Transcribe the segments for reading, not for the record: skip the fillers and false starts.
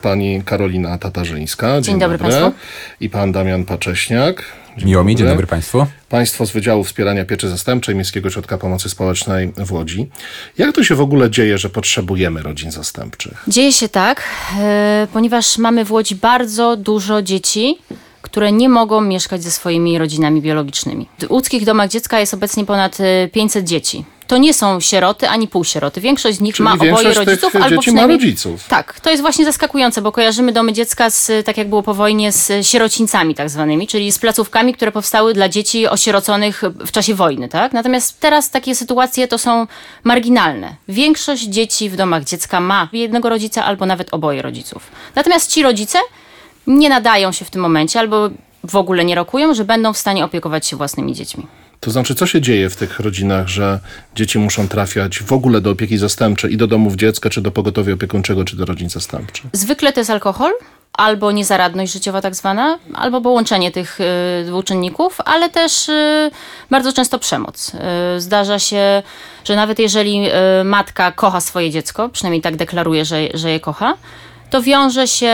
Pani Karolina Tatarzyńska. Dzień dobry Państwu. I pan Damian Pacześniak. Miło mi, dzień dobry Państwu. Państwo z Wydziału Wspierania Pieczy Zastępczej Miejskiego Ośrodka Pomocy Społecznej w Łodzi. Jak to się w ogóle dzieje, że potrzebujemy rodzin zastępczych? Dzieje się tak, ponieważ mamy w Łodzi bardzo dużo dzieci, które nie mogą mieszkać ze swoimi rodzinami biologicznymi. W łódzkich domach dziecka jest obecnie ponad 500 dzieci. To nie są sieroty ani półsieroty. Większość z nich ma oboje rodziców, albo dzieci przynajmniej ma rodziców. Tak, to jest właśnie zaskakujące, bo kojarzymy domy dziecka z, tak jak było po wojnie, z sierocińcami tak zwanymi, czyli z placówkami, które powstały dla dzieci osieroconych w czasie wojny, tak? Natomiast teraz takie sytuacje to są marginalne. Większość dzieci w domach dziecka ma jednego rodzica albo nawet oboje rodziców. Natomiast ci rodzice nie nadają się w tym momencie albo w ogóle nie rokują, że będą w stanie opiekować się własnymi dziećmi. To znaczy, co się dzieje w tych rodzinach, że dzieci muszą trafiać w ogóle do opieki zastępczej i do domów dziecka, czy do pogotowia opiekuńczego, czy do rodzin zastępczych? Zwykle to jest alkohol, albo niezaradność życiowa tak zwana, albo połączenie tych dwóch czynników, ale też bardzo często przemoc. Zdarza się, że nawet jeżeli matka kocha swoje dziecko, przynajmniej tak deklaruje, że je kocha, to wiąże się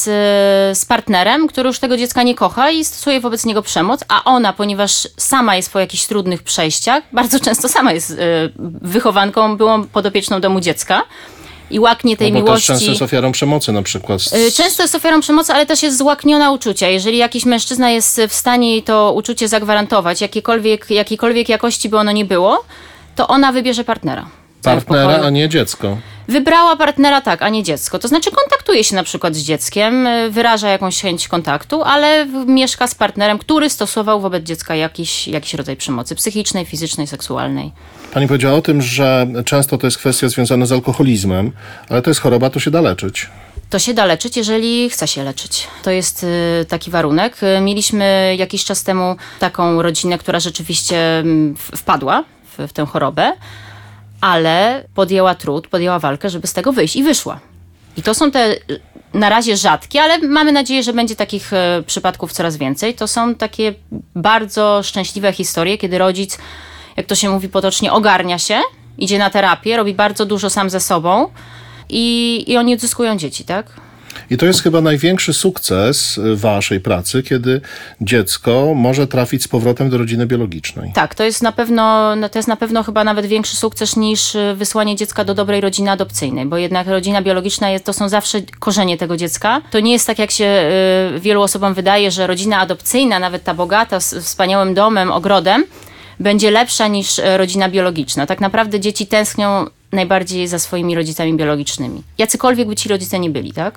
z partnerem, który już tego dziecka nie kocha i stosuje wobec niego przemoc, a ona, ponieważ sama jest po jakichś trudnych przejściach, bardzo często sama jest wychowanką, byłą podopieczną domu dziecka i łaknie tej miłości. Też często jest ofiarą przemocy na przykład. Często jest ofiarą przemocy, ale też jest złakniona uczucia. Jeżeli jakiś mężczyzna jest w stanie jej to uczucie zagwarantować, jakiejkolwiek jakości by ono nie było, to ona wybierze partnera. Partnera, a nie dziecko. Wybrała partnera, tak, a nie dziecko. To znaczy kontaktuje się na przykład z dzieckiem, wyraża jakąś chęć kontaktu, ale mieszka z partnerem, który stosował wobec dziecka jakiś rodzaj przemocy psychicznej, fizycznej, seksualnej. Pani powiedziała o tym, że często to jest kwestia związana z alkoholizmem, ale to jest choroba, to się da leczyć. To się da leczyć, jeżeli chce się leczyć. To jest taki warunek. Mieliśmy jakiś czas temu taką rodzinę, która rzeczywiście wpadła w tę chorobę, ale podjęła trud, podjęła walkę, żeby z tego wyjść i wyszła. I to są te na razie rzadkie, ale mamy nadzieję, że będzie takich przypadków coraz więcej. To są takie bardzo szczęśliwe historie, kiedy rodzic, jak to się mówi potocznie, ogarnia się, idzie na terapię, robi bardzo dużo sam ze sobą i oni odzyskują dzieci, tak? I to jest chyba największy sukces waszej pracy, kiedy dziecko może trafić z powrotem do rodziny biologicznej. Tak, to jest na pewno chyba nawet większy sukces niż wysłanie dziecka do dobrej rodziny adopcyjnej, bo jednak rodzina biologiczna to są zawsze korzenie tego dziecka. To nie jest tak, jak się wielu osobom wydaje, że rodzina adopcyjna, nawet ta bogata, z wspaniałym domem, ogrodem, będzie lepsza niż rodzina biologiczna. Tak naprawdę dzieci tęsknią najbardziej za swoimi rodzicami biologicznymi. Jacykolwiek by ci rodzice nie byli, tak?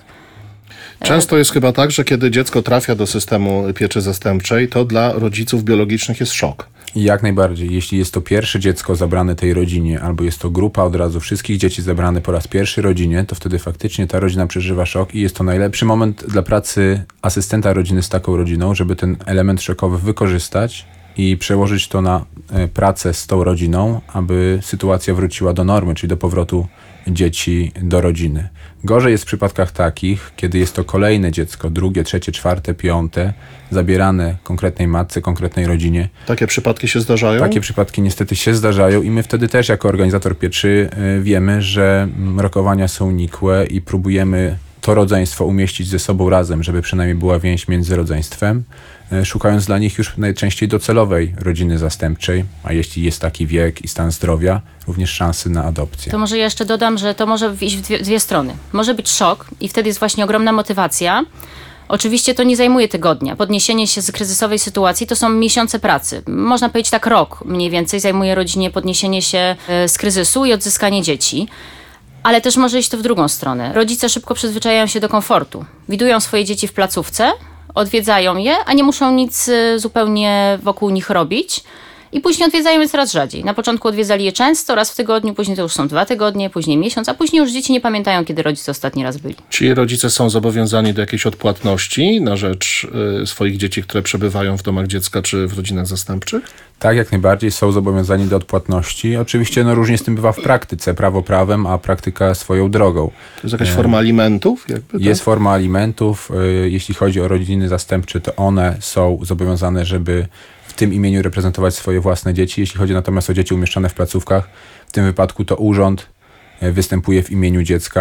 Często jest chyba tak, że kiedy dziecko trafia do systemu pieczy zastępczej, to dla rodziców biologicznych jest szok. Jak najbardziej. Jeśli jest to pierwsze dziecko zabrane tej rodzinie, albo jest to grupa od razu wszystkich dzieci zabrane po raz pierwszy rodzinie, to wtedy faktycznie ta rodzina przeżywa szok i jest to najlepszy moment dla pracy asystenta rodziny z taką rodziną, żeby ten element szokowy wykorzystać i przełożyć to na pracę z tą rodziną, aby sytuacja wróciła do normy, czyli do powrotu dzieci do rodziny. Gorzej jest w przypadkach takich, kiedy jest to kolejne dziecko, drugie, trzecie, czwarte, piąte, zabierane konkretnej matce, konkretnej rodzinie. Takie przypadki się zdarzają? Takie przypadki niestety się zdarzają i my wtedy też jako organizator pieczy wiemy, że rokowania są nikłe i próbujemy to rodzeństwo umieścić ze sobą razem, żeby przynajmniej była więź między rodzeństwem, szukając dla nich już najczęściej docelowej rodziny zastępczej, a jeśli jest taki wiek i stan zdrowia, również szansy na adopcję. To może jeszcze dodam, że to może iść w dwie strony. Może być szok i wtedy jest właśnie ogromna motywacja. Oczywiście to nie zajmuje tygodnia. Podniesienie się z kryzysowej sytuacji to są miesiące pracy. Można powiedzieć tak rok mniej więcej zajmuje rodzinie podniesienie się z kryzysu i odzyskanie dzieci. Ale też może iść to w drugą stronę. Rodzice szybko przyzwyczajają się do komfortu. Widują swoje dzieci w placówce, odwiedzają je, a nie muszą nic zupełnie wokół nich robić. I później odwiedzają je coraz rzadziej. Na początku odwiedzali je często, raz w tygodniu, później to już są 2 tygodnie, później miesiąc, a później już dzieci nie pamiętają, kiedy rodzice ostatni raz byli. Ci rodzice są zobowiązani do jakiejś odpłatności na rzecz swoich dzieci, które przebywają w domach dziecka czy w rodzinach zastępczych? Tak, jak najbardziej są zobowiązani do odpłatności. Oczywiście różnie z tym bywa w praktyce. Prawo prawem, a praktyka swoją drogą. To jest jakaś forma alimentów? Jest forma alimentów. Jeśli chodzi o rodziny zastępcze, to one są zobowiązane, żeby w tym imieniu reprezentować swoje własne dzieci. Jeśli chodzi natomiast o dzieci umieszczone w placówkach, w tym wypadku to urząd występuje w imieniu dziecka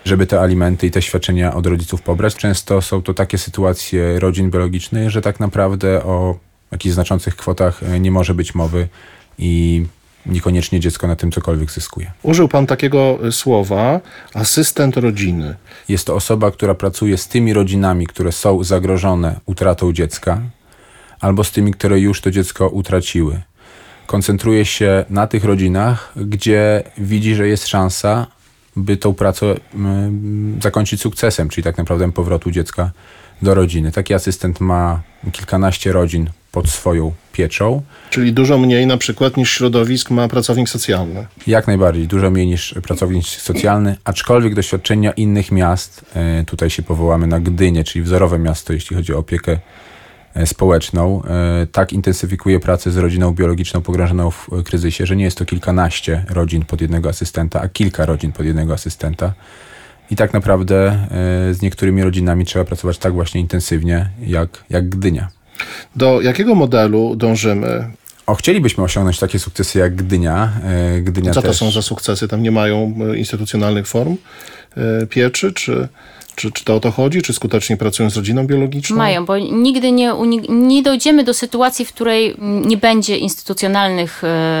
żeby te alimenty i te świadczenia od rodziców pobrać. Często są to takie sytuacje rodzin biologicznych, że tak naprawdę o jakichś znaczących kwotach nie może być mowy i niekoniecznie dziecko na tym cokolwiek zyskuje. Użył pan takiego słowa asystent rodziny. Jest to osoba, która pracuje z tymi rodzinami, które są zagrożone utratą dziecka, albo z tymi, które już to dziecko utraciły. Koncentruje się na tych rodzinach, gdzie widzi, że jest szansa, by tą pracę zakończyć sukcesem, czyli tak naprawdę powrotu dziecka do rodziny. Taki asystent ma kilkanaście rodzin pod swoją pieczą. Czyli dużo mniej na przykład niż środowisk ma pracownik socjalny. Jak najbardziej, dużo mniej niż pracownik socjalny, aczkolwiek doświadczenia innych miast, tutaj się powołamy na Gdynię, czyli wzorowe miasto, jeśli chodzi o opiekę społeczną, tak intensyfikuje pracę z rodziną biologiczną pogrążoną w kryzysie, że nie jest to kilkanaście rodzin pod jednego asystenta, a kilka rodzin pod jednego asystenta. I tak naprawdę z niektórymi rodzinami trzeba pracować tak właśnie intensywnie, jak Gdynia. Do jakiego modelu dążymy? Chcielibyśmy osiągnąć takie sukcesy jak Gdynia. Co to też... są za sukcesy? Tam nie mają instytucjonalnych form pieczy, czy to o to chodzi? Czy skutecznie pracują z rodziną biologiczną? Mają, bo nigdy nie dojdziemy do sytuacji, w której nie będzie instytucjonalnych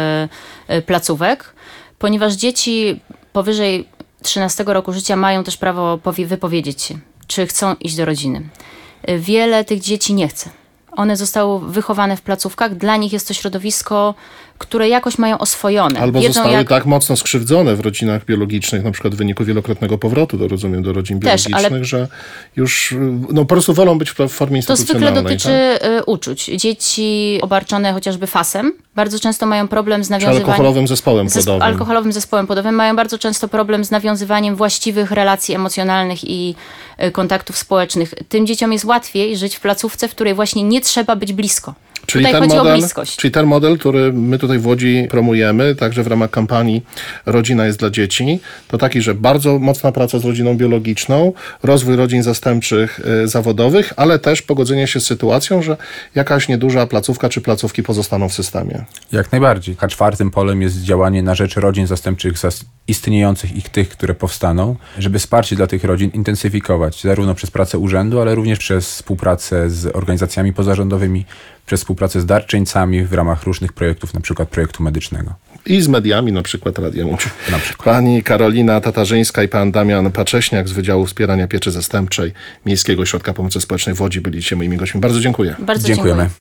placówek, ponieważ dzieci powyżej 13 roku życia mają też prawo wypowiedzieć się, czy chcą iść do rodziny. Wiele tych dzieci nie chce. One zostały wychowane w placówkach, dla nich jest to środowisko, które jakoś mają oswojone. Albo wiedzą, zostały tak mocno skrzywdzone w rodzinach biologicznych, na przykład w wyniku wielokrotnego powrotu do rodzin Też, biologicznych, że już po prostu wolą być w formie To zwykle instytucjonalnej. dotyczy uczuć. Dzieci obarczone chociażby fasem bardzo często mają problem z Czy nawiązywaniem... alkoholowym zespołem płodowym. Alkoholowym zespołem płodowym mają bardzo często problem z nawiązywaniem właściwych relacji emocjonalnych i kontaktów społecznych. Tym dzieciom jest łatwiej żyć w placówce, w której właśnie nie trzeba być blisko. Tutaj chodzi o bliskość. Czyli ten model, który my tutaj w Łodzi promujemy, także w ramach kampanii Rodzina jest dla dzieci, to taki, że bardzo mocna praca z rodziną biologiczną, rozwój rodzin zastępczych zawodowych, ale też pogodzenie się z sytuacją, że jakaś nieduża placówka czy placówki pozostaną w systemie. Jak najbardziej. A czwartym polem jest działanie na rzecz rodzin zastępczych istniejących i tych, które powstaną, żeby wsparcie dla tych rodzin intensyfikować, zarówno przez pracę urzędu, ale również przez współpracę z organizacjami pozarządowymi, przez współpracę z darczyńcami w ramach różnych projektów, na przykład projektu medycznego. I z mediami, na przykład radiem. Na przykład. Pani Karolina Tatarzyńska i pan Damian Pacześniak z Wydziału Wspierania Pieczy Zastępczej Miejskiego Ośrodka Pomocy Społecznej w Łodzi byli dzisiaj moimi gośćmi. Bardzo dziękuję. Bardzo Dziękujemy.